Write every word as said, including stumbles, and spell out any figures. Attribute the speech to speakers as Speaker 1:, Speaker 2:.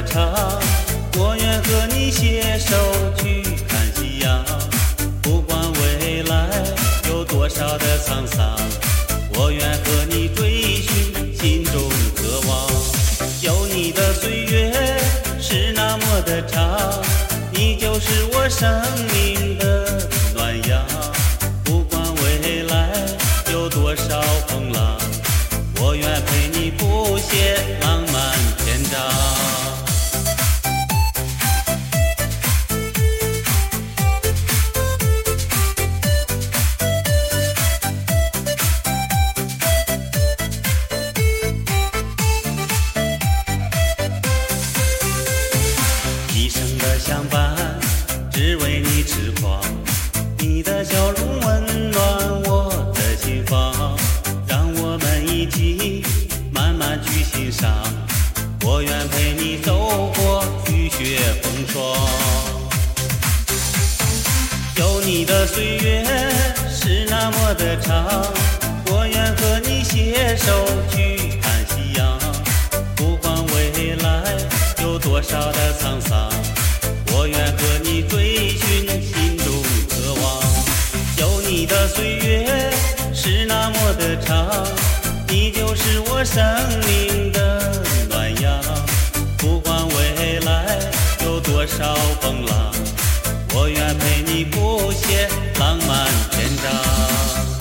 Speaker 1: 长，我愿和你携手去看夕阳。不管未来有多少的沧桑，我愿和你追寻心中渴望。有你的岁月是那么的长，你就是我生命的暖阳。不管未来有多少风浪，我愿陪你谱写浪漫篇章。一生的相伴，只为你痴狂。你的笑容温暖我的心房，让我们一起慢慢去欣赏。我愿陪你走过雨雪风霜。有你的岁月是那么的长，我愿和你携手去看夕阳。不管未来有多少的沧桑，我愿和你追寻心中渴望。有你的岁月是那么的长，你就是我生命的暖阳。不管未来有多少风浪，我愿陪你谱写浪漫篇章。